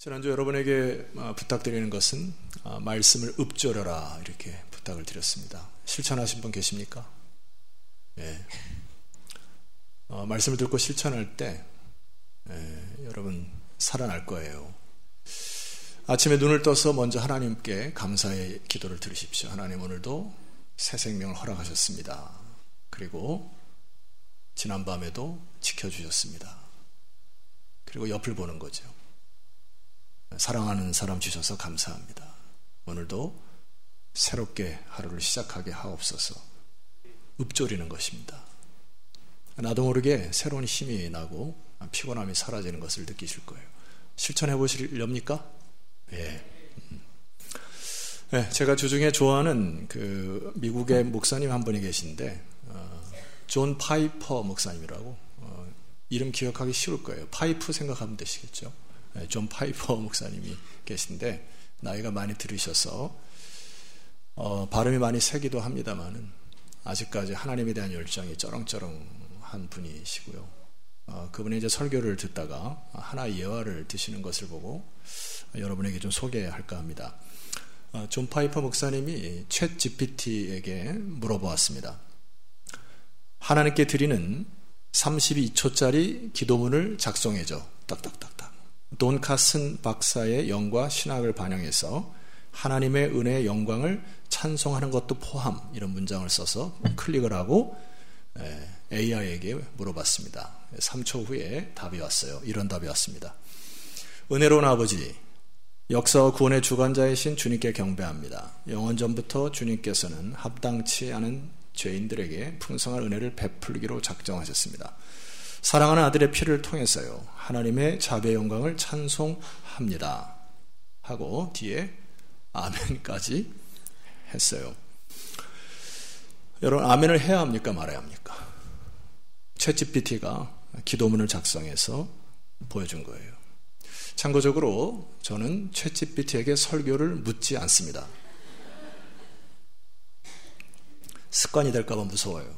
지난주 여러분에게 부탁드리는 것은 말씀을 읊조려라 이렇게 부탁을 드렸습니다. 실천하신 분 계십니까? 예. 말씀을 듣고 실천할 때 여러분 살아날 거예요. 아침에 눈을 떠서 먼저 하나님께 감사의 기도를 드리십시오. 하나님, 오늘도 새 생명을 허락하셨습니다. 그리고 지난밤에도 지켜주셨습니다. 그리고 옆을 보는 거죠. 사랑하는 사람 주셔서 감사합니다. 오늘도 새롭게 하루를 시작하게 하옵소서. 읊조리는 것입니다. 나도 모르게 새로운 힘이 나고 피곤함이 사라지는 것을 느끼실 거예요. 실천해 보시렵니까? 예. 네, 제가 주중에 좋아하는 그 미국의 목사님 한 분이 계신데 존 파이퍼 목사님이라고 이름 기억하기 쉬울 거예요. 파이프 생각하면 되시겠죠. 네, 존 파이퍼 목사님이 계신데 나이가 많이 들으셔서 발음이 많이 세기도 합니다만은 아직까지 하나님에 대한 열정이 쩌렁쩌렁한 분이시고요. 그분이 이제 설교를 듣다가 하나의 예화를 드시는 것을 보고 여러분에게 좀 소개할까 합니다. 존 파이퍼 목사님이 챗 GPT에게 물어보았습니다. 하나님께 드리는 32초짜리 기도문을 작성해줘. 딱딱딱딱. 돈 카슨 박사의 영과 신학을 반영해서 하나님의 은혜의 영광을 찬송하는 것도 포함, 이런 문장을 써서 클릭을 하고 AI에게 물어봤습니다. 3초 후에 답이 왔어요. 이런 답이 왔습니다. 은혜로운 아버지, 역사와 구원의 주관자이신 주님께 경배합니다. 영원 전부터 주님께서는 합당치 않은 죄인들에게 풍성한 은혜를 베풀기로 작정하셨습니다. 사랑하는 아들의 피를 통해서요, 하나님의 자비의 영광을 찬송합니다 하고 뒤에 아멘까지 했어요. 여러분, 아멘을 해야 합니까 말아야 합니까? 챗GPT가 기도문을 작성해서 보여준 거예요. 참고적으로 저는 챗GPT에게 설교를 묻지 않습니다. 습관이 될까 봐 무서워요.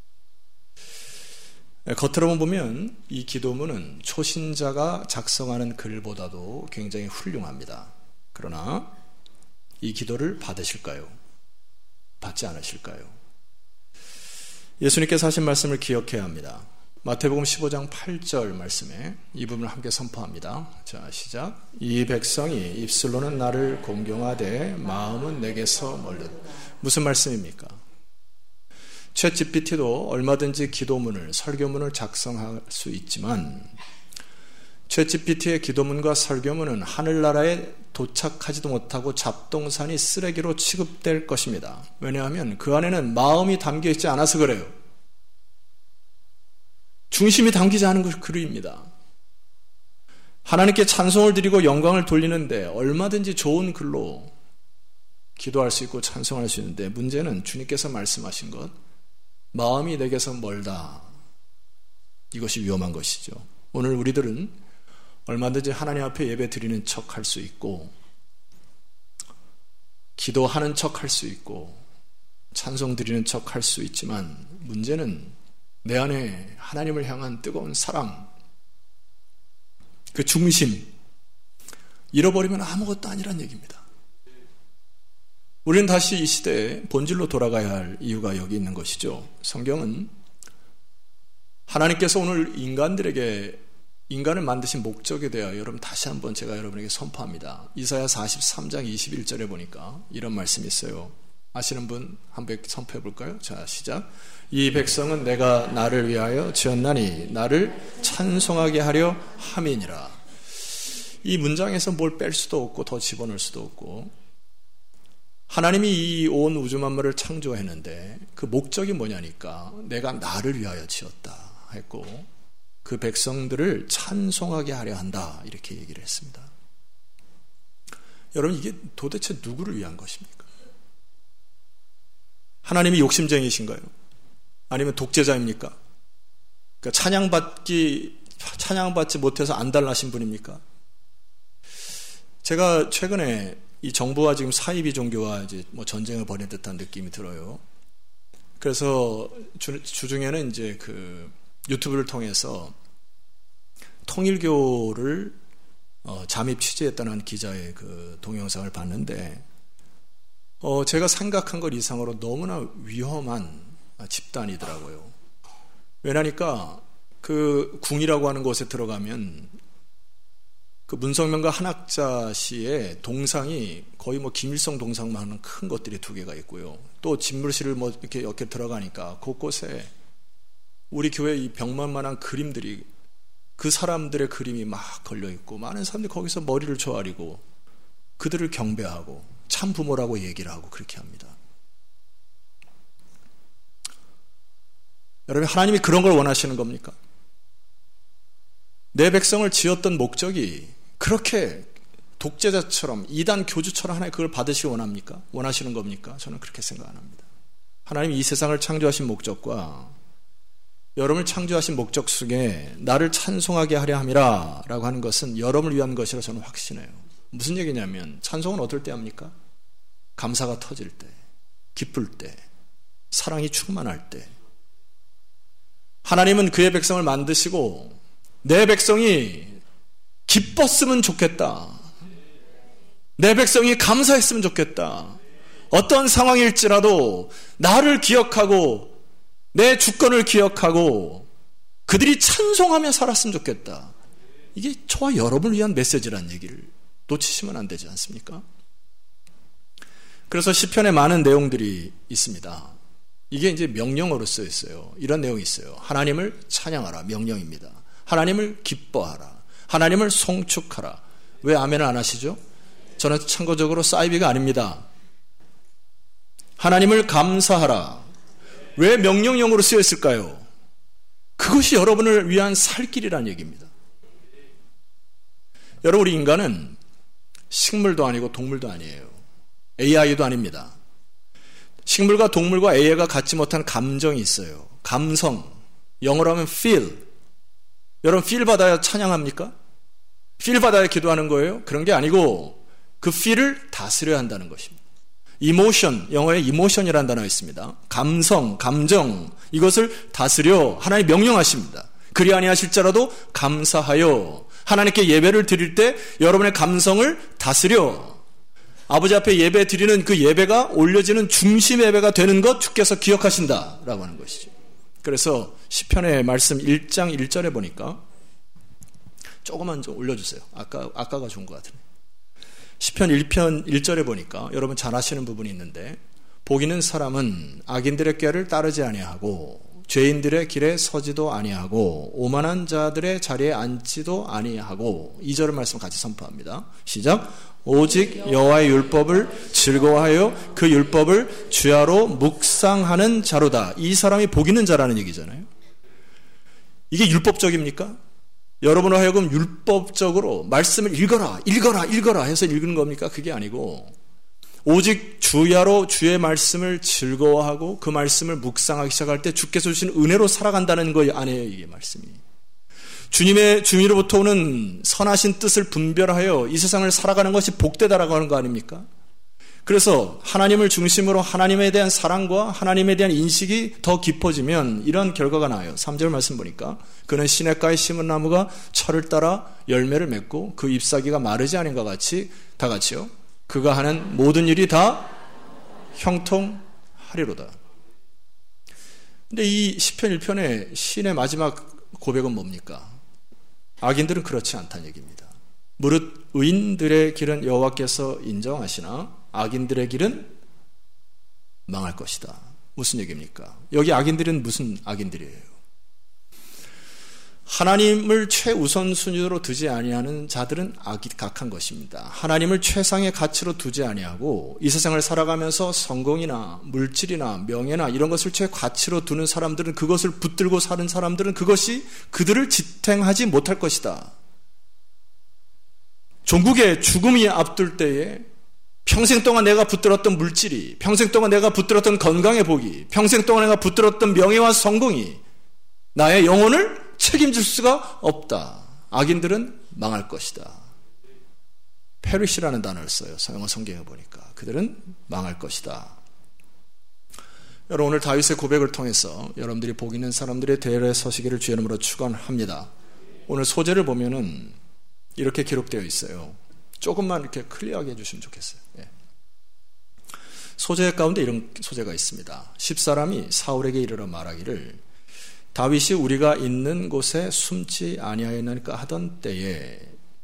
겉으로만 보면 이 기도문은 초신자가 작성하는 글보다도 굉장히 훌륭합니다. 그러나 이 기도를 받으실까요? 받지 않으실까요? 예수님께서 하신 말씀을 기억해야 합니다. 마태복음 15장 8절 말씀에 이 부분을 함께 선포합니다. 자, 시작. 이 백성이 입술로는 나를 공경하되 마음은 내게서 멀듯. 무슨 말씀입니까? 챗 GPT도 얼마든지 기도문을, 설교문을 작성할 수 있지만 챗 GPT의 기도문과 설교문은 하늘나라에 도착하지도 못하고 잡동사니 쓰레기로 취급될 것입니다. 왜냐하면 그 안에는 마음이 담겨 있지 않아서 그래요. 중심이 담기지 않은 글입니다. 하나님께 찬송을 드리고 영광을 돌리는데 얼마든지 좋은 글로 기도할 수 있고 찬송할 수 있는데 문제는 주님께서 말씀하신 것, 마음이 내게서 멀다. 이것이 위험한 것이죠. 오늘 우리들은 얼마든지 하나님 앞에 예배 드리는 척 할 수 있고 기도하는 척 할 수 있고 찬송 드리는 척 할 수 있지만 문제는 내 안에 하나님을 향한 뜨거운 사랑, 그 중심 잃어버리면 아무것도 아니란 얘기입니다. 우리는 다시 이 시대에 본질로 돌아가야 할 이유가 여기 있는 것이죠. 성경은 하나님께서 오늘 인간을 만드신 목적에 대하여 여러분 다시 한번 제가 여러분에게 선포합니다. 이사야 43장 21절에 보니까 이런 말씀이 있어요. 아시는 분 한번 선포해 볼까요? 자, 시작. 이 백성은 내가 나를 위하여 지었나니 나를 찬송하게 하려 함이니라. 이 문장에서 뭘 뺄 수도 없고 더 집어넣을 수도 없고, 하나님이 이 온 우주 만물을 창조했는데 그 목적이 뭐냐니까 내가 나를 위하여 지었다 했고 그 백성들을 찬송하게 하려 한다 이렇게 얘기를 했습니다. 여러분, 이게 도대체 누구를 위한 것입니까? 하나님이 욕심쟁이신가요? 아니면 독재자입니까? 그러니까 찬양받지 못해서 안달나신 분입니까? 제가 최근에 이 정부와 지금 사이비 종교와 이제 뭐 전쟁을 벌인 듯한 느낌이 들어요. 그래서 주중에는 이제 그 유튜브를 통해서 통일교를 잠입 취재했다는 기자의 그 동영상을 봤는데 제가 생각한 것 이상으로 너무나 위험한 집단이더라고요. 왜냐니까 그 궁이라고 하는 곳에 들어가면 그 문성명과 한학자 씨의 동상이 거의 김일성 동상만한 큰 것들이 2개가 있고요. 또 집물실을 이렇게 들어가니까 곳곳에 우리 교회 이 벽만한 그림들이 그 사람들의 그림이 막 걸려 있고 많은 사람들이 거기서 머리를 조아리고 그들을 경배하고 참 부모라고 얘기를 하고 그렇게 합니다. 여러분, 하나님이 그런 걸 원하시는 겁니까? 내 백성을 지었던 목적이 그렇게 독재자처럼 이단 교주처럼 하나님 그걸 받으시기 원합니까? 원하시는 겁니까? 저는 그렇게 생각 안 합니다. 하나님이 이 세상을 창조하신 목적과 여러분을 창조하신 목적 속에 나를 찬송하게 하려 함이라 라고 하는 것은 여러분을 위한 것이라 저는 확신해요. 무슨 얘기냐면 찬송은 어떨 때 합니까? 감사가 터질 때, 기쁠 때, 사랑이 충만할 때. 하나님은 그의 백성을 만드시고 내 백성이 기뻤으면 좋겠다. 내 백성이 감사했으면 좋겠다. 어떤 상황일지라도 나를 기억하고 내 주권을 기억하고 그들이 찬송하며 살았으면 좋겠다. 이게 저와 여러분을 위한 메시지라는 얘기를 놓치시면 안 되지 않습니까? 그래서 시편에 많은 내용들이 있습니다. 이게 이제 명령어로 쓰여 있어요. 이런 내용이 있어요. 하나님을 찬양하라. 명령입니다. 하나님을 기뻐하라. 하나님을 송축하라. 왜 아멘을 안 하시죠? 저는 참고적으로 사이비가 아닙니다. 하나님을 감사하라. 왜 명령형으로 쓰여 있을까요? 그것이 여러분을 위한 살 길이라는 얘기입니다. 여러분, 우리 인간은 식물도 아니고 동물도 아니에요. AI도 아닙니다. 식물과 동물과 AI가 갖지 못한 감정이 있어요. 감성. 영어로 하면 feel. 여러분, feel 받아야 찬양합니까? feel 받아야 기도하는 거예요? 그런 게 아니고 그 feel을 다스려야 한다는 것입니다. emotion, 영어에 emotion이라는 단어가 있습니다. 감성, 감정, 이것을 다스려 하나님 명령하십니다. 그리 아니하실지라도 감사하여. 하나님께 예배를 드릴 때 여러분의 감성을 다스려. 아버지 앞에 예배 드리는 그 예배가 올려지는 중심 예배가 되는 것 주께서 기억하신다라고 하는 것이죠. 그래서 시편의 말씀 1장 1절에 보니까 조금만 좀 올려주세요. 아까가 좋은 것 같은데. 시편 1편 1절에 보니까 여러분 잘 아시는 부분이 있는데, 복 있는 사람은 악인들의 꾀를 따르지 아니하고 죄인들의 길에 서지도 아니하고 오만한 자들의 자리에 앉지도 아니하고. 2절의 말씀 같이 선포합니다. 시작. 오직 여호와의 율법을 즐거워하여 그 율법을 주야로 묵상하는 자로다. 이 사람이 복 있는 자라는 얘기잖아요. 이게 율법적입니까? 여러분을 하여금 율법적으로 말씀을 읽어라 해서 읽는 겁니까? 그게 아니고 오직 주야로 주의 말씀을 즐거워하고 그 말씀을 묵상하기 시작할 때 주께서 주신 은혜로 살아간다는 거 아니에요, 이게 말씀이. 주님으로부터 오는 선하신 뜻을 분별하여 이 세상을 살아가는 것이 복되다라고 하는 거 아닙니까? 그래서 하나님을 중심으로 하나님에 대한 사랑과 하나님에 대한 인식이 더 깊어지면 이런 결과가 나와요. 3절 말씀 보니까 그는 시냇가에 심은 나무가 철을 따라 열매를 맺고 그 잎사귀가 마르지 않은 것 같이 다 같이요. 그가 하는 모든 일이 다 형통하리로다. 근데 이 시편 1편의 시인의 마지막 고백은 뭡니까? 악인들은 그렇지 않다는 얘기입니다. 무릇 의인들의 길은 여호와께서 인정하시나 악인들의 길은 망할 것이다. 무슨 얘기입니까? 여기 악인들은 무슨 악인들이에요? 하나님을 최우선순위로 두지 아니하는 자들은 악한 것입니다. 하나님을 최상의 가치로 두지 아니하고 이 세상을 살아가면서 성공이나 물질이나 명예나 이런 것을 최가치로 두는 사람들은, 그것을 붙들고 사는 사람들은 그것이 그들을 지탱하지 못할 것이다. 종국의 죽음이 앞둘 때에 평생 동안 내가 붙들었던 물질이, 평생 동안 내가 붙들었던 건강의 복이, 평생 동안 내가 붙들었던 명예와 성공이 나의 영혼을 책임질 수가 없다. 악인들은 망할 것이다. 페리시라는 단어를 써요. 영어 성경에 보니까. 그들은 망할 것이다. 여러분, 오늘 다윗의 고백을 통해서 여러분들이 복 있는 사람들의 대열에 서시기를 주의 이름으로 축원합니다. 오늘 소재를 보면은 이렇게 기록되어 있어요. 조금만 이렇게 클리어하게 해주시면 좋겠어요. 소재 가운데 이런 소재가 있습니다. 10사람이 사울에게 이르러 말하기를 다윗이 우리가 있는 곳에 숨지 아니하였나니까 하던 때에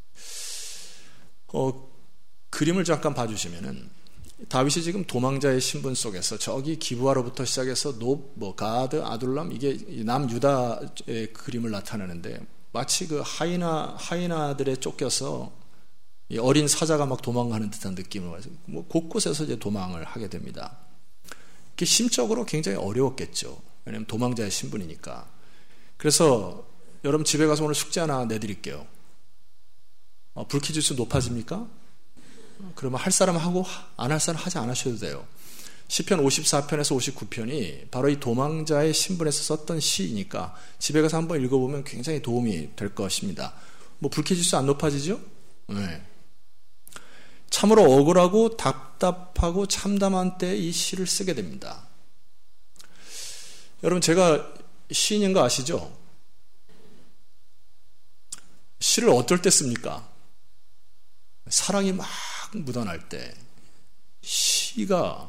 그림을 잠깐 봐주시면은 다윗이 지금 도망자의 신분 속에서 저기 기브아로부터 시작해서 높, 가드, 아둘람 이게 남유다의 그림을 나타내는데 마치 그 하이나들에 쫓겨서 어린 사자가 막 도망가는 듯한 느낌을 가지고 곳곳에서 이제 도망을 하게 됩니다. 이게 심적으로 굉장히 어려웠겠죠. 왜냐하면 도망자의 신분이니까. 그래서 여러분 집에 가서 오늘 숙제 하나 내드릴게요. 불쾌지수 높아집니까? 그러면 할 사람 하고 안 할 사람 하지 않으셔도 돼요. 시편 54편에서 59편이 바로 이 도망자의 신분에서 썼던 시이니까 집에 가서 한번 읽어보면 굉장히 도움이 될 것입니다. 불쾌지수 안 높아지죠? 네. 참으로 억울하고 답답하고 참담한 때 이 시를 쓰게 됩니다. 여러분 제가 시인인 거 아시죠? 시를 어떨 때 씁니까? 사랑이 막 묻어날 때 시가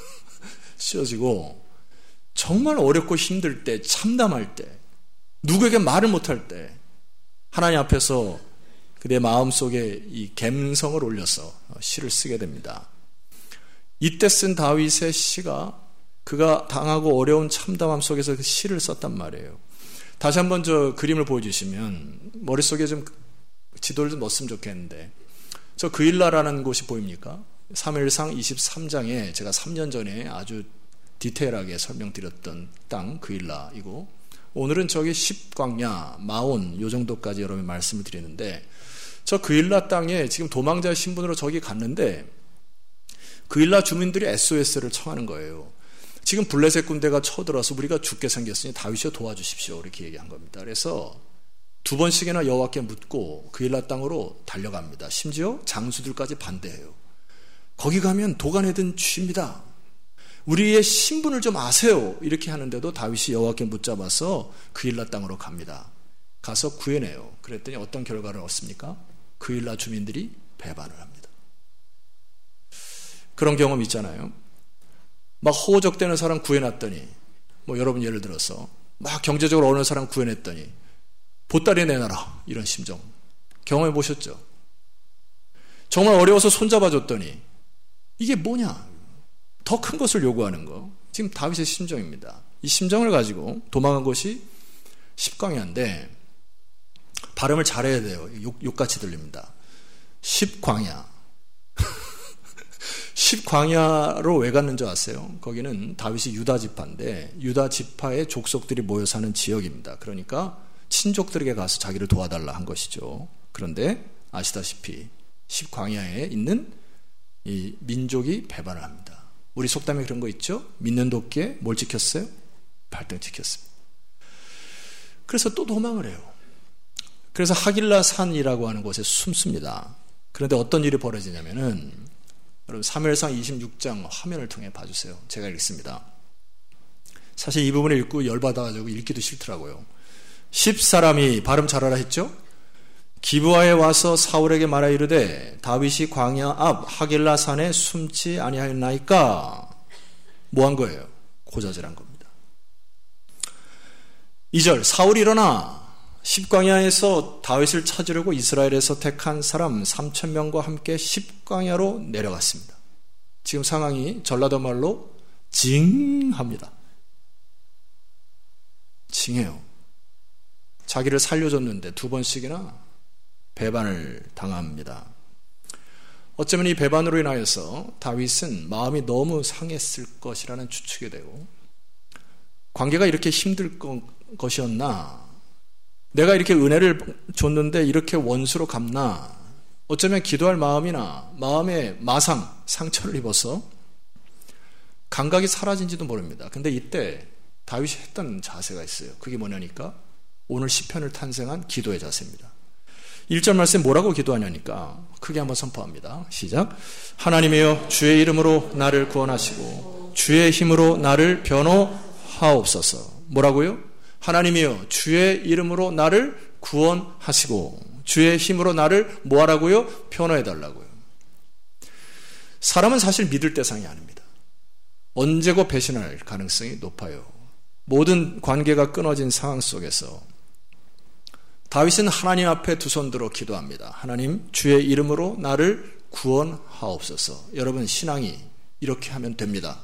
씌어지고 정말 어렵고 힘들 때 참담할 때 누구에게 말을 못할 때 하나님 앞에서 내 마음속에 이 감성을 올려서 시를 쓰게 됩니다. 이때 쓴 다윗의 시가 그가 당하고 어려운 참담함 속에서 그 시를 썼단 말이에요. 다시 한번 저 그림을 보여주시면 머릿속에 좀 지도를 좀 넣었으면 좋겠는데 저 그일라라는 곳이 보입니까? 사무엘상 23장에 제가 3년 전에 아주 디테일하게 설명드렸던 땅 그일라이고 오늘은 저기 십광야, 마온 요 정도까지 여러분 말씀을 드리는데 저 그일라 땅에 지금 도망자 신분으로 저기 갔는데 그일라 주민들이 SOS를 청하는 거예요. 지금 블레셋 군대가 쳐들어서 우리가 죽게 생겼으니 다윗이여 도와주십시오 이렇게 얘기한 겁니다. 그래서 2번씩이나 여호와께 묻고 그일라 땅으로 달려갑니다. 심지어 장수들까지 반대해요. 거기 가면 도가내든 쥐입니다. 우리의 신분을 좀 아세요. 이렇게 하는데도 다윗이 여호와께 붙잡아서 그일라 땅으로 갑니다. 가서 구해내요. 그랬더니 어떤 결과를 얻습니까? 그일라 주민들이 배반을 합니다. 그런 경험 있잖아요. 막 호적되는 사람 구해놨더니 여러분 예를 들어서 막 경제적으로 어려운 사람 구해냈더니 보따리 내놔라 이런 심정 경험해 보셨죠? 정말 어려워서 손잡아줬더니 이게 뭐냐? 더 큰 것을 요구하는 거. 지금 다윗의 심정입니다. 이 심정을 가지고 도망간 곳이 십광야인데 발음을 잘해야 돼요. 욕같이 들립니다. 십광야. 십광야로 왜 갔는지 아세요? 거기는 다윗이 유다 지파인데 유다 지파의 족속들이 모여 사는 지역입니다. 그러니까 친족들에게 가서 자기를 도와달라 한 것이죠. 그런데 아시다시피 십광야에 있는 이 민족이 배반을 합니다. 우리 속담에 그런 거 있죠? 믿는 도끼에 뭘 지켰어요? 발등 지켰습니다. 그래서 또 도망을 해요. 그래서 하길라 산이라고 하는 곳에 숨습니다. 그런데 어떤 일이 벌어지냐면은 여러분 사무엘상 26장 화면을 통해 봐주세요. 제가 읽습니다. 사실 이 부분을 읽고 열받아가지고 읽기도 싫더라고요. 10사람이 발음 잘하라 했죠? 기브아에 와서 사울에게 말하 이르되 다윗이 광야 앞 하길라 산에 숨지 아니하였나이까 뭐 한 거예요? 고자질한 겁니다. 2절 사울이 일어나 십광야에서 다윗을 찾으려고 이스라엘에서 택한 사람 3,000명과 함께 십광야로 내려갔습니다. 지금 상황이 전라도 말로 징합니다. 징해요. 자기를 살려줬는데 2번씩이나 배반을 당합니다. 어쩌면 이 배반으로 인하여서 다윗은 마음이 너무 상했을 것이라는 추측이 되고 관계가 이렇게 힘들 것이었나? 내가 이렇게 은혜를 줬는데 이렇게 원수로 갚나? 어쩌면 기도할 마음이나 마음의 마상, 상처를 입어서 감각이 사라진지도 모릅니다. 근데 이때 다윗이 했던 자세가 있어요. 그게 뭐냐니까 오늘 시편을 탄생한 기도의 자세입니다. 1절 말씀에 뭐라고 기도하냐니까 크게 한번 선포합니다. 시작. 하나님이여 주의 이름으로 나를 구원하시고 주의 힘으로 나를 변호하옵소서. 뭐라고요? 하나님이여 주의 이름으로 나를 구원하시고 주의 힘으로 나를 뭐하라고요? 변호해달라고요. 사람은 사실 믿을 대상이 아닙니다. 언제고 배신할 가능성이 높아요. 모든 관계가 끊어진 상황 속에서 다윗은 하나님 앞에 두 손 들어 기도합니다. 하나님, 주의 이름으로 나를 구원하옵소서. 여러분, 신앙이 이렇게 하면 됩니다.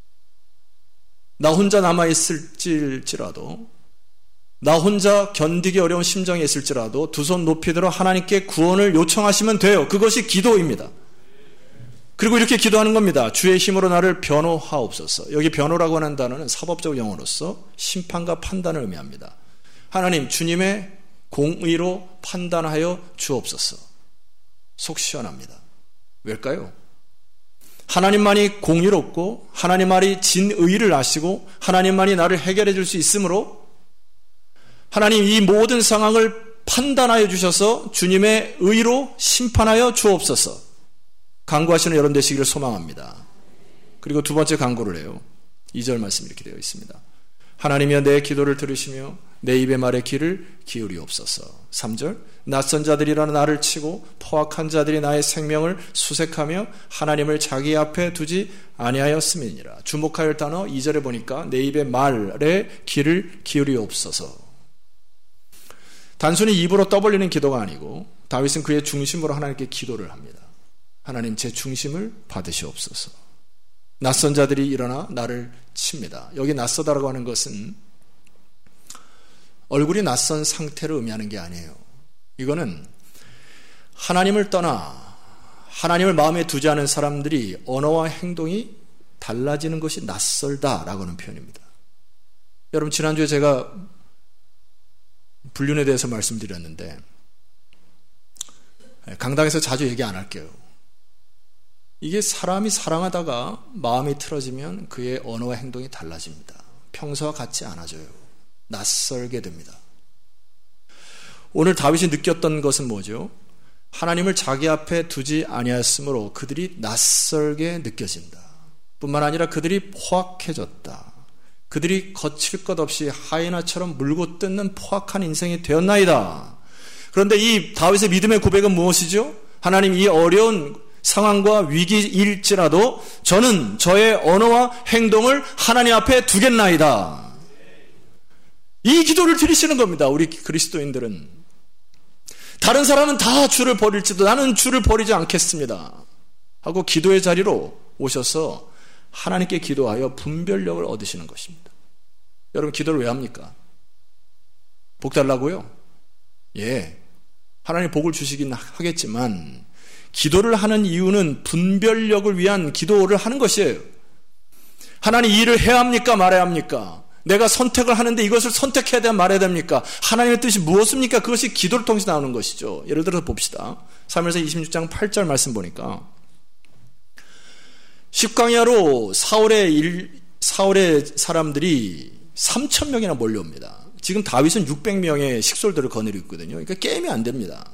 나 혼자 남아있을지라도, 나 혼자 견디기 어려운 심정에 있을지라도 두 손 높이 들어 하나님께 구원을 요청하시면 돼요. 그것이 기도입니다. 그리고 이렇게 기도하는 겁니다. 주의 힘으로 나를 변호하옵소서. 여기 변호라고 하는 단어는 사법적 용어로서 심판과 판단을 의미합니다. 하나님, 주님의 공의로 판단하여 주옵소서. 속 시원합니다. 왜일까요? 하나님만이 공의롭고 하나님만이 진의를 아시고 하나님만이 나를 해결해 줄 수 있으므로 하나님, 이 모든 상황을 판단하여 주셔서 주님의 의로 심판하여 주옵소서. 간구하시는 여러분 되시기를 소망합니다. 그리고 두 번째 간구를 해요. 2절 말씀 이렇게 되어 있습니다. 하나님이여 내 기도를 들으시며 내 입의 말에 귀를 기울이옵소서. 3절 낯선 자들이라는 나를 치고 포악한 자들이 나의 생명을 수색하며 하나님을 자기 앞에 두지 아니하였음이니라. 주목할 단어 2절에 보니까 내 입의 말에 귀를 기울이옵소서. 단순히 입으로 떠벌리는 기도가 아니고 다윗은 그의 중심으로 하나님께 기도를 합니다. 하나님, 제 중심을 받으시옵소서. 낯선 자들이 일어나 나를 칩니다. 여기 낯서다라고 하는 것은 얼굴이 낯선 상태를 의미하는 게 아니에요. 이거는 하나님을 떠나 하나님을 마음에 두지 않은 사람들이 언어와 행동이 달라지는 것이 낯설다라고 하는 표현입니다. 여러분, 지난주에 제가 불륜에 대해서 말씀드렸는데 강당에서 자주 얘기 안 할게요. 이게 사람이 사랑하다가 마음이 틀어지면 그의 언어와 행동이 달라집니다. 평소와 같지 않아져요. 낯설게 됩니다. 오늘 다윗이 느꼈던 것은 뭐죠? 하나님을 자기 앞에 두지 아니하였으므로 그들이 낯설게 느껴진다. 뿐만 아니라 그들이 포악해졌다. 그들이 거칠 것 없이 하이나처럼 물고 뜯는 포악한 인생이 되었나이다. 그런데 이 다윗의 믿음의 고백은 무엇이죠? 하나님, 이 어려운 상황과 위기일지라도 저는 저의 언어와 행동을 하나님 앞에 두겠나이다. 이 기도를 드리시는 겁니다. 우리 그리스도인들은. 다른 사람은 다 주를 버릴지도 나는 주를 버리지 않겠습니다 하고 기도의 자리로 오셔서 하나님께 기도하여 분별력을 얻으시는 것입니다. 여러분, 기도를 왜 합니까? 복 달라고요? 예, 하나님 복을 주시긴 하겠지만 기도를 하는 이유는 분별력을 위한 기도를 하는 것이에요. 하나님, 이 일을 해야 합니까? 말아야 합니까? 내가 선택을 하는데 이것을 선택해야 되면 말해야 됩니까? 하나님의 뜻이 무엇입니까? 그것이 기도를 통해서 나오는 것이죠. 예를 들어서 봅시다. 사무엘서 26장 8절 말씀 보니까 십광야로 사울의 사람들이 3,000명이나 몰려옵니다. 지금 다윗은 600명의 식솔들을 거느리고 있거든요. 그러니까 게임이 안 됩니다.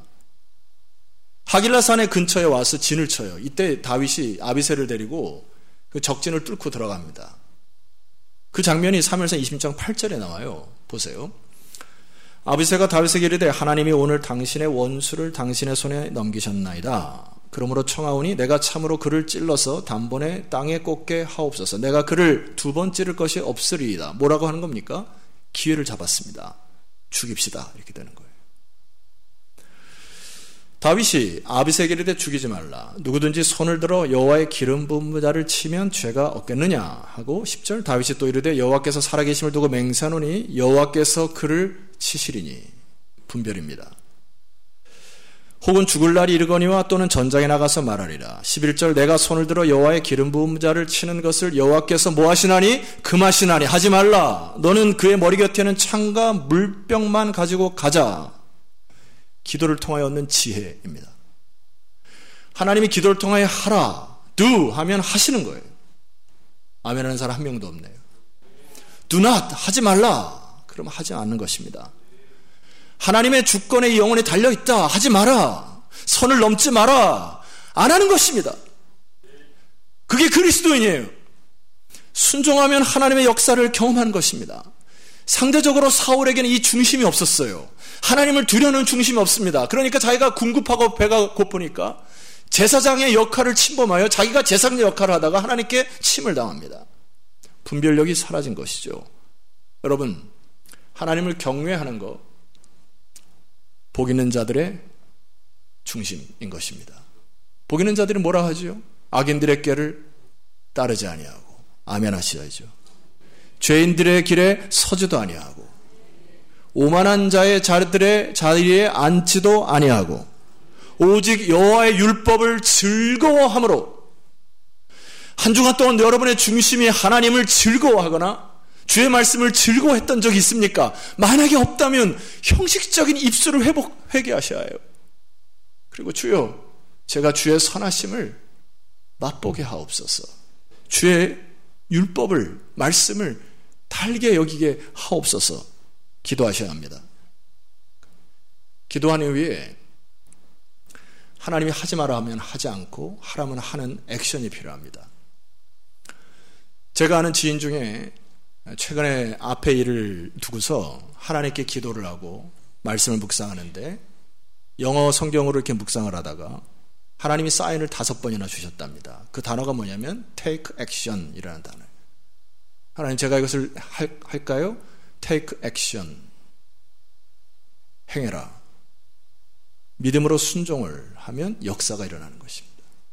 하길라산의 근처에 와서 진을 쳐요. 이때 다윗이 아비새를 데리고 그 적진을 뚫고 들어갑니다. 그 장면이 사무엘상 26장 8절에 나와요. 보세요. 아비새가 다윗에게 이르되 하나님이 오늘 당신의 원수를 당신의 손에 넘기셨나이다. 그러므로 청하오니 내가 참으로 그를 찔러서 단번에 땅에 꽂게 하옵소서. 내가 그를 2번 찌를 것이 없으리이다. 뭐라고 하는 겁니까? 기회를 잡았습니다. 죽입시다. 이렇게 되는 거예요. 다윗이 아비새에게 이르되 죽이지 말라. 누구든지 손을 들어 여호와의 기름 부은 자를 치면 죄가 없겠느냐 하고 10절 다윗이 또 이르되 여호와께서 살아계심을 두고 맹세하노니 여호와께서 그를 치시리니. 분별입니다. 혹은 죽을 날이 이르거니와 또는 전장에 나가서 말하리라. 11절 내가 손을 들어 여호와의 기름 부은 자를 치는 것을 여호와께서 뭐 하시나니? 금하시나니. 하지 말라. 너는 그의 머리 곁에는 창과 물병만 가지고 가자. 기도를 통하여 얻는 지혜입니다. 하나님이 기도를 통하여 하라, do 하면 하시는 거예요. 아멘 하는 사람 한 명도 없네요. do not, 하지 말라. 그럼 하지 않는 것입니다. 하나님의 주권에 이 영혼이 달려있다. 하지 마라. 선을 넘지 마라. 안 하는 것입니다. 그게 그리스도인이에요. 순종하면 하나님의 역사를 경험하는 것입니다. 상대적으로 사울에게는 이 중심이 없었어요. 하나님을 두려는 중심이 없습니다. 그러니까 자기가 궁급하고 배가 고프니까 제사장의 역할을 침범하여 자기가 제사장의 역할을 하다가 하나님께 침을 당합니다. 분별력이 사라진 것이죠. 여러분, 하나님을 경외하는 것, 복 있는 자들의 중심인 것입니다. 복 있는 자들이 뭐라 하지요? 악인들의 꾀를 따르지 아니하고, 아멘 하셔야죠. 죄인들의 길에 서지도 아니하고, 오만한 자의 자들의 자리에 앉지도 아니하고, 오직 여호와의 율법을 즐거워함으로. 한 주간 동안 여러분의 중심이 하나님을 즐거워하거나 주의 말씀을 즐거워했던 적이 있습니까? 만약에 없다면 형식적인 입술을 회개하셔야 해요. 그리고 주여, 제가 주의 선하심을 맛보게 하옵소서. 주의 율법을, 말씀을 달게 여기게 하옵소서. 기도하셔야 합니다. 기도한 이후에 하나님이 하지 마라 하면 하지 않고 하라면 하는 액션이 필요합니다. 제가 아는 지인 중에 최근에 앞에 일을 두고서 하나님께 기도를 하고 말씀을 묵상하는데 영어 성경으로 이렇게 묵상을 하다가 하나님이 사인을 5번이나 주셨답니다. 그 단어가 뭐냐면 take action이라는 단어예요. 하나님, 제가 이것을 할까요? take action. 행해라. 믿음으로 순종을 하면 역사가 일어나는 것입니다.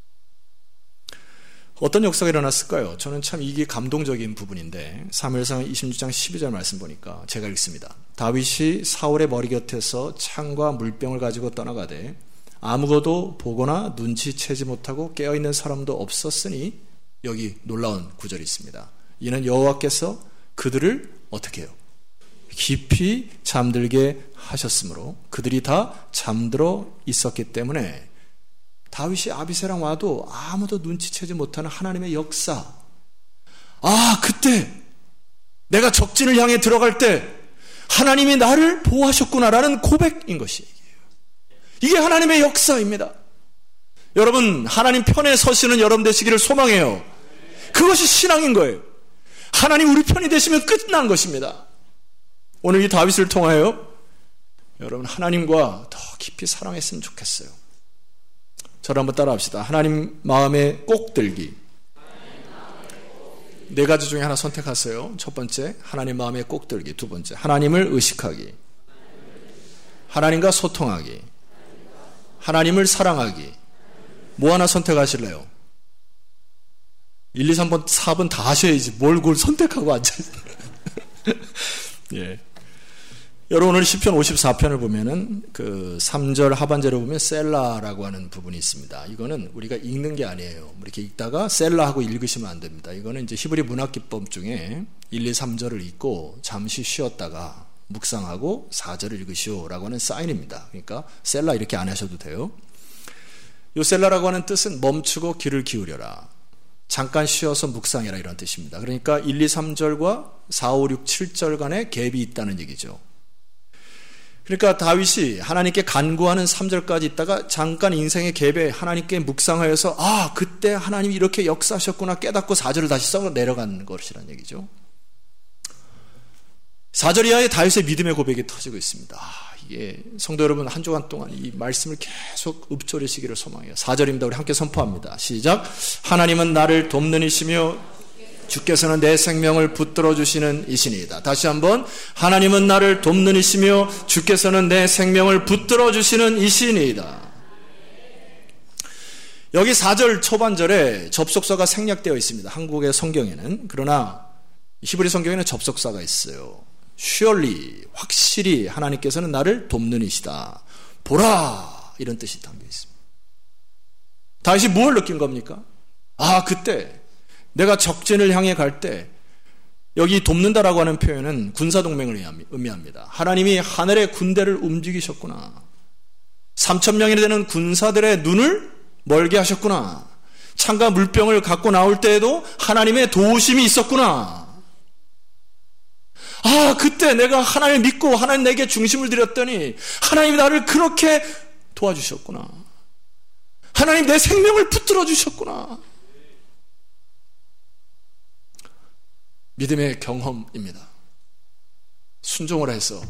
어떤 역사가 일어났을까요? 저는 참 이게 감동적인 부분인데 사무엘상 26장 12절 말씀 보니까 제가 읽습니다. 다윗이 사울의 머리 곁에서 창과 물병을 가지고 떠나가되 아무것도 보거나 눈치채지 못하고 깨어있는 사람도 없었으니, 여기 놀라운 구절이 있습니다. 이는 여호와께서 그들을 어떻게 해요? 깊이 잠들게 하셨으므로 그들이 다 잠들어 있었기 때문에 다윗이 아비새랑 와도 아무도 눈치채지 못하는 하나님의 역사. 아, 그때 내가 적진을 향해 들어갈 때 하나님이 나를 보호하셨구나라는 고백인 것이에요. 이게 하나님의 역사입니다. 여러분, 하나님 편에 서시는 여러분 되시기를 소망해요. 그것이 신앙인 거예요. 하나님 우리 편이 되시면 끝난 것입니다. 오늘 이 다윗을 통하여 여러분 하나님과 더 깊이 사랑했으면 좋겠어요. 저를 한번 따라합시다. 하나님 마음에 꼭 들기. 4가지 중에 하나 선택하세요. 첫 번째, 하나님 마음에 꼭 들기. 두 번째, 하나님을 의식하기. 하나님과 소통하기. 하나님을 사랑하기. 뭐 하나 선택하실래요? 1, 2, 3번, 4번 다 하셔야지. 뭘 그걸 선택하고 앉아있어요. 예. 여러분, 오늘 시편 54편을 보면은 그 3절 하반절을 보면 셀라라고 하는 부분이 있습니다. 이거는 우리가 읽는 게 아니에요. 이렇게 읽다가 셀라하고 읽으시면 안 됩니다. 이거는 이제 히브리 문학기법 중에 1, 2, 3절을 읽고 잠시 쉬었다가 묵상하고 4절을 읽으시오라고 하는 사인입니다. 그러니까 셀라 이렇게 안 하셔도 돼요. 요 셀라라고 하는 뜻은 멈추고 귀를 기울여라. 잠깐 쉬어서 묵상해라, 이런 뜻입니다. 그러니까 1, 2, 3절과 4, 5, 6, 7절 간에 갭이 있다는 얘기죠. 그러니까 다윗이 하나님께 간구하는 3절까지 있다가 잠깐 인생의 갭에 하나님께 묵상하여서 아, 그때 하나님이 이렇게 역사하셨구나 깨닫고 4절을 다시 썩어 내려간 것이라는 얘기죠. 4절 이하에 다윗의 믿음의 고백이 터지고 있습니다. 이게 성도 여러분, 한 주간 동안 이 말씀을 계속 읊조리시기를 소망해요. 4절입니다. 우리 함께 선포합니다. 시작. 하나님은 나를 돕는 이시며 주께서는 내 생명을 붙들어 주시는 이시니이다. 다시 한번, 하나님은 나를 돕는 이시며 주께서는 내 생명을 붙들어 주시는 이시니이다. 여기 4절 초반절에 접속사가 생략되어 있습니다. 한국의 성경에는. 그러나 히브리 성경에는 접속사가 있어요. surely, 확실히 하나님께서는 나를 돕는 이시다. 보라, 이런 뜻이 담겨 있습니다. 다윗이 뭘 느낀 겁니까? 아, 그때 내가 적진을 향해 갈 때, 여기 돕는다라고 하는 표현은 군사동맹을 의미합니다. 하나님이 하늘의 군대를 움직이셨구나. 3,000명이 되는 군사들의 눈을 멀게 하셨구나. 창과 물병을 갖고 나올 때에도 하나님의 도우심이 있었구나. 아, 그때 내가 하나님을 믿고 하나님 내게 중심을 드렸더니 하나님이 나를 그렇게 도와주셨구나. 하나님 내 생명을 붙들어 주셨구나. 믿음의 경험입니다. 순종을 해서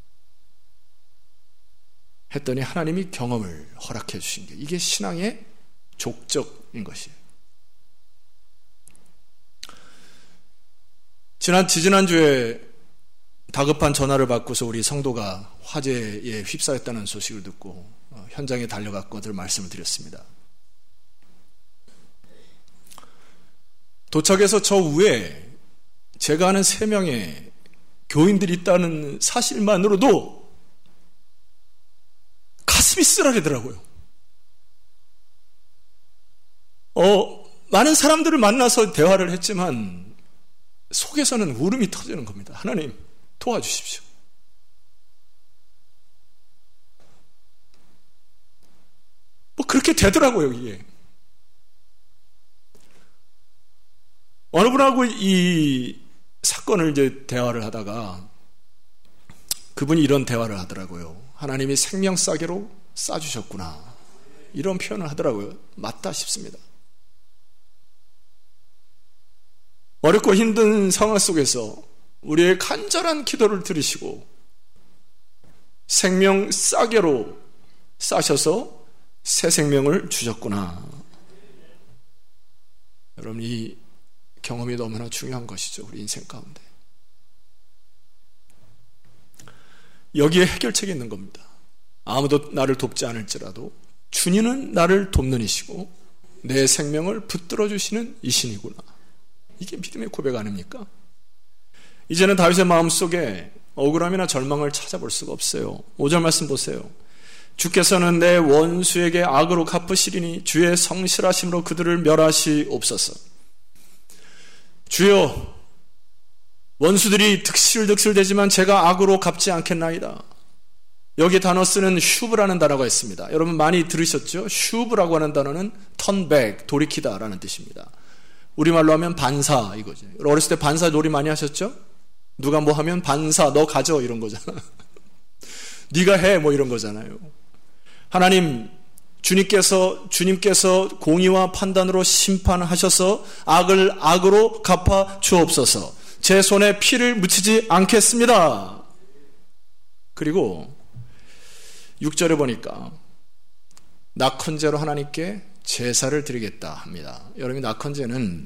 했더니 하나님이 경험을 허락해 주신 게 이게 신앙의 족적인 것이에요. 지지난주에 다급한 전화를 받고서 우리 성도가 화재에 휩싸였다는 소식을 듣고 현장에 달려갔고 늘 말씀을 드렸습니다. 도착해서 저 위에 제가 아는 3명의 교인들이 있다는 사실만으로도 가슴이 쓰라리더라고요. 많은 사람들을 만나서 대화를 했지만 속에서는 울음이 터지는 겁니다. 하나님 도와주십시오. 그렇게 되더라고요, 이게. 어느 분하고 이 사건을 이제 대화를 하다가 그분이 이런 대화를 하더라고요. 하나님이 생명 싸게로 싸주셨구나. 이런 표현을 하더라고요. 맞다 싶습니다. 어렵고 힘든 상황 속에서 우리의 간절한 기도를 들으시고 생명 싸게로 싸셔서 새 생명을 주셨구나. 여러분, 이 경험이 너무나 중요한 것이죠. 우리 인생 가운데. 여기에 해결책이 있는 겁니다. 아무도 나를 돕지 않을지라도 주님은 나를 돕는 이시고 내 생명을 붙들어 주시는 이신이구나. 이게 믿음의 고백 아닙니까? 이제는 다윗의 마음속에 억울함이나 절망을 찾아볼 수가 없어요. 5절 말씀 보세요. 주께서는 내 원수에게 악으로 갚으시리니 주의 성실하심으로 그들을 멸하시옵소서. 주여, 원수들이 득실득실되지만 제가 악으로 갚지 않겠나이다. 여기 단어 쓰는 슈브라는 단어가 있습니다. 여러분 많이 들으셨죠? 슈브라고 하는 단어는 turn back, 돌이키다 라는 뜻입니다. 우리말로 하면 반사 이거죠. 어렸을 때 반사 놀이 많이 하셨죠? 누가 뭐 하면 반사, 너 가져 이런 거잖아. 네가 해 뭐 이런 거잖아요. 하나님, 주님께서 공의와 판단으로 심판하셔서 악을 악으로 갚아 주옵소서. 제 손에 피를 묻히지 않겠습니다. 그리고 6절에 보니까 낙헌제로 하나님께 제사를 드리겠다 합니다. 여러분, 낙헌제는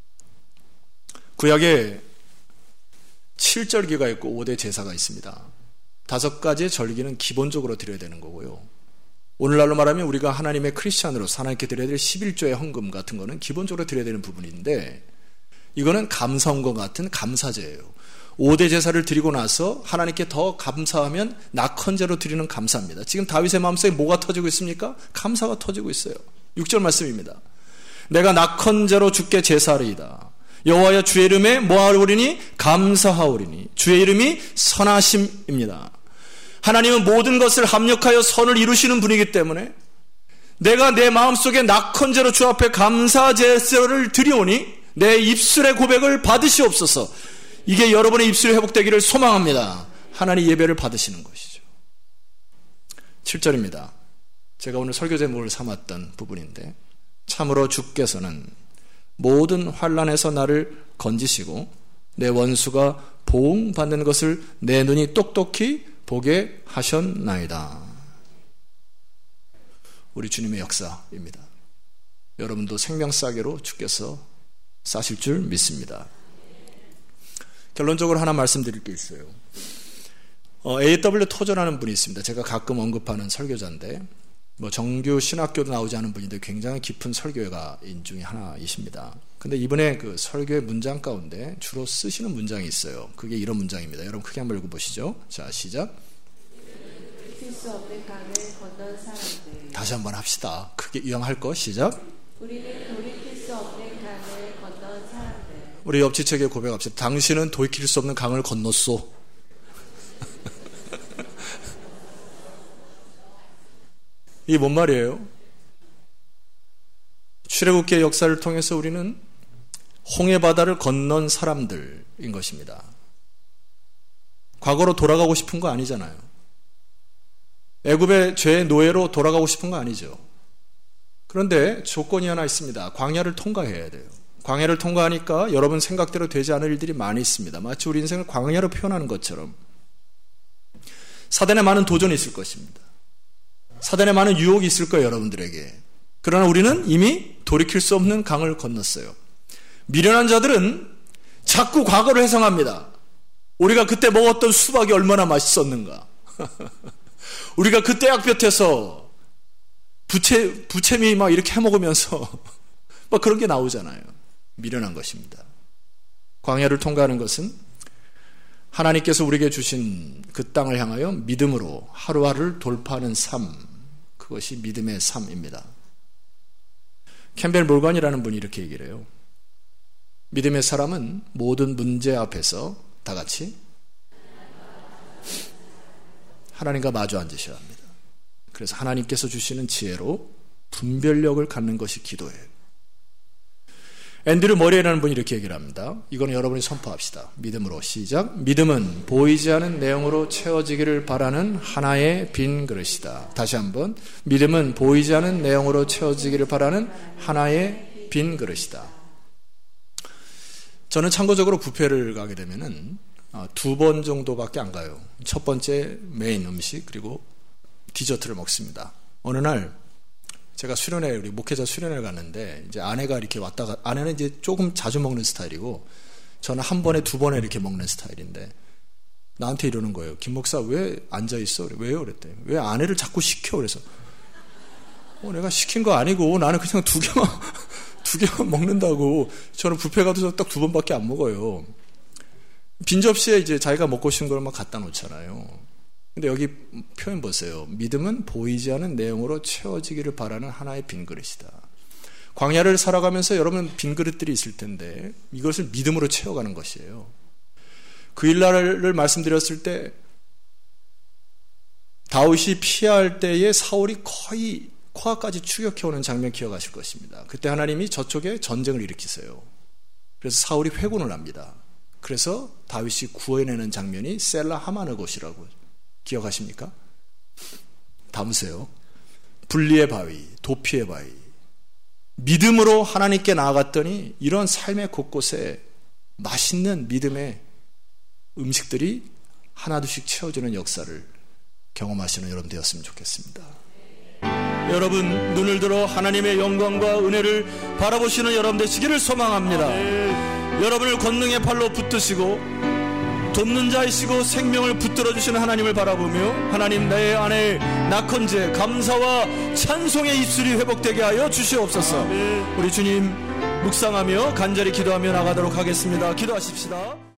구약에 7절기가 있고 5대 제사가 있습니다. 5가지의 절기는 기본적으로 드려야 되는 거고요. 오늘날로 말하면 우리가 하나님의 크리스찬으로서 하나님께 드려야 될 11조의 헌금 같은 거는 기본적으로 드려야 되는 부분인데 이거는 감사헌금 같은 감사제예요. 5대 제사를 드리고 나서 하나님께 더 감사하면 낙헌제로 드리는 감사입니다. 지금 다윗의 마음속에 뭐가 터지고 있습니까? 감사가 터지고 있어요. 6절 말씀입니다. 내가 낙헌제로 주께 제사하리이다. 여호와여 주의 이름에 뭐하오리니? 감사하오리니. 주의 이름이 선하심입니다. 하나님은 모든 것을 합력하여 선을 이루시는 분이기 때문에 내가 내 마음속에 낙헌제로 주 앞에 감사 제사를 드리오니 내 입술의 고백을 받으시옵소서. 이게 여러분의 입술이 회복되기를 소망합니다. 하나님 예배를 받으시는 것이죠. 7절입니다. 제가 오늘 설교 제목을 삼았던 부분인데 참으로 주께서는 모든 환난에서 나를 건지시고 내 원수가 보응받는 것을 내 눈이 똑똑히 보게 하셨나이다. 우리 주님의 역사입니다. 여러분도 생명 싸게로 주께서 싸실 줄 믿습니다. 결론적으로 하나 말씀드릴 게 있어요. A.W. 토저라는 분이 있습니다. 제가 가끔 언급하는 설교자인데 정규 신학교도 나오지 않은 분인데 굉장히 깊은 설교가인 중에 하나이십니다. 근데 이번에 그 설교의 문장 가운데 주로 쓰시는 문장이 있어요. 그게 이런 문장입니다. 여러분 크게 한번 읽어보시죠. 자, 시작. 돌이킬 수 없는 강을 건넌 사람들. 다시 한번 합시다. 크게 이왕할 거 시작. 우리는 돌이킬 수 없는 강을 건넌 사람들. 우리 옆지책에 고백합시다. 당신은 돌이킬 수 없는 강을 건넜소. 이게 뭔 말이에요? 출애굽기의 역사를 통해서 우리는 홍해 바다를 건넌 사람들인 것입니다. 과거로 돌아가고 싶은 거 아니잖아요. 애굽의 죄의 노예로 돌아가고 싶은 거 아니죠. 그런데 조건이 하나 있습니다. 광야를 통과해야 돼요. 광야를 통과하니까 여러분 생각대로 되지 않을 일들이 많이 있습니다. 마치 우리 인생을 광야로 표현하는 것처럼 사단의 많은 도전이 있을 것입니다. 사단의 많은 유혹이 있을 거예요, 여러분들에게. 그러나 우리는 이미 돌이킬 수 없는 강을 건넜어요. 미련한 자들은 자꾸 과거를 회상합니다. 우리가 그때 먹었던 수박이 얼마나 맛있었는가. 우리가 그때 약볕에서 부채미 막 이렇게 해먹으면서 막 그런 게 나오잖아요. 미련한 것입니다. 광야를 통과하는 것은 하나님께서 우리에게 주신 그 땅을 향하여 믿음으로 하루하루를 돌파하는 삶, 그것이 믿음의 삶입니다. 캠벨 몰건이라는 분이 이렇게 얘기를 해요. 믿음의 사람은 모든 문제 앞에서 다 같이 하나님과 마주 앉으셔야 합니다. 그래서 하나님께서 주시는 지혜로 분별력을 갖는 것이 기도예요. 앤드류 머리에라는 분이 이렇게 얘기를 합니다. 이거는 여러분이 선포합시다. 믿음으로 시작. 믿음은 보이지 않은 내용으로 채워지기를 바라는 하나의 빈 그릇이다. 다시 한번. 믿음은 보이지 않은 내용으로 채워지기를 바라는 하나의 빈 그릇이다. 저는 참고적으로 뷔페를 가게 되면은 2번 정도밖에 안 가요. 첫 번째 메인 음식 그리고 디저트를 먹습니다. 어느 날 제가 수련회, 우리 목회자 수련회를 갔는데, 이제 아내가 이렇게 왔다가, 아내는 이제 조금 자주 먹는 스타일이고, 저는 한 번에 2번에 이렇게 먹는 스타일인데, 나한테 이러는 거예요. 김 목사 왜 앉아있어? 왜요? 그랬더니, 왜 아내를 자꾸 시켜? 그래서, 내가 시킨 거 아니고, 나는 그냥 2개만 먹는다고. 저는 뷔페 가도 딱 2번밖에 안 먹어요. 빈 접시에 이제 자기가 먹고 싶은 걸 막 갖다 놓잖아요. 근데 여기 표현 보세요. 믿음은 보이지 않은 내용으로 채워지기를 바라는 하나의 빈 그릇이다. 광야를 살아가면서 여러분 빈 그릇들이 있을 텐데 이것을 믿음으로 채워가는 것이에요. 그 일날을 말씀드렸을 때 다윗이 피할 때에 사울이 거의 코앞까지 추격해오는 장면 기억하실 것입니다. 그때 하나님이 저쪽에 전쟁을 일으키세요. 그래서 사울이 회군을 합니다. 그래서 다윗이 구해내는 장면이 셀라 하마느 곳이라고 기억하십니까? 담으세요. 분리의 바위, 도피의 바위. 믿음으로 하나님께 나아갔더니 이런 삶의 곳곳에 맛있는 믿음의 음식들이 하나둘씩 채워지는 역사를 경험하시는 여러분 되었으면 좋겠습니다. 여러분 눈을 들어 하나님의 영광과 은혜를 바라보시는 여러분 되시기를 소망합니다. 여러분을 권능의 팔로 붙드시고 돕는 자이시고 생명을 붙들어 주시는 하나님을 바라보며 하나님 내 안에 낙헌제 감사와 찬송의 입술이 회복되게 하여 주시옵소서. 우리 주님 묵상하며 간절히 기도하며 나가도록 하겠습니다. 기도하십시다.